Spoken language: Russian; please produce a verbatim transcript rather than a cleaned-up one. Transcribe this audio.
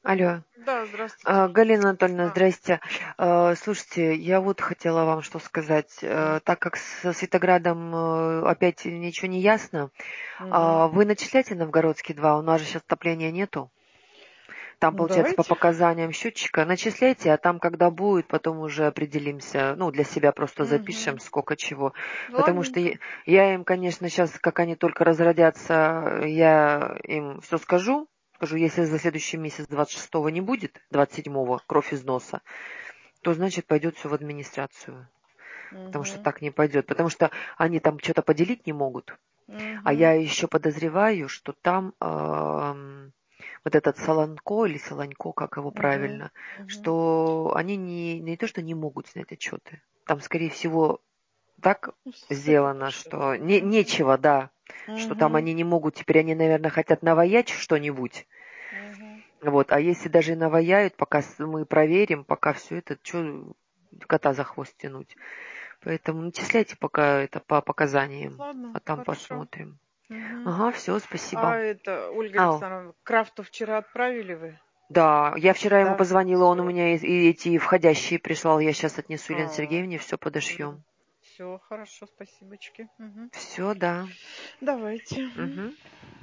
Алло. Да, здравствуйте. А, Галина Анатольевна, А, здрасте. А, Слушайте, я вот хотела вам что сказать. м, Э, Так как со Светоградом э, опять ничего не ясно, мгм. а вы начисляйте Новгородский два, у нас же сейчас отопления нету. Там, Ну, получается, по давайте. показаниям счетчика начисляйте, а там, когда будет, потом уже определимся. Ну, для себя просто запишем, Мгм. сколько чего. Потому что Ладненько. я, я им, конечно, сейчас, как они только разродятся, я им все скажу. Скажу, если за следующий месяц двадцать шестого не будет, двадцать седьмого кровь из носа, то значит пойдет все в администрацию. Потому что Мгм. так не пойдет. Потому что они там что-то поделить не могут. А Мгм. я еще подозреваю, что там ам, вот этот Солонко или Солонько, как его Мгм. правильно, Мгм. что они не, не то, что не могут снять отчеты. Там, скорее всего, так Ну, все как сделано, что-то. что не, Мгм. нечего, да, что там Мгм. они не могут. Теперь они, наверное, хотят наваять что-нибудь. Мгм. Вот. А если даже и наваяют, пока с- мы проверим, пока все это, что кота за хвост тянуть. Поэтому начисляйте пока это по показаниям, Ладно, а там хорошо. посмотрим. Мгм. Ага, все, А спасибо. это, Ольга Ау. Александровна, Крафту вчера отправили вы? Да, я вчера ему Да, позвонила, он у все. меня и, и эти входящие прислал. Я сейчас отнесу Елене А, Сергеевне, все подошьем. все, хорошо, спасибочки. Мгм. Все, да. Давайте. Мгм. Угу.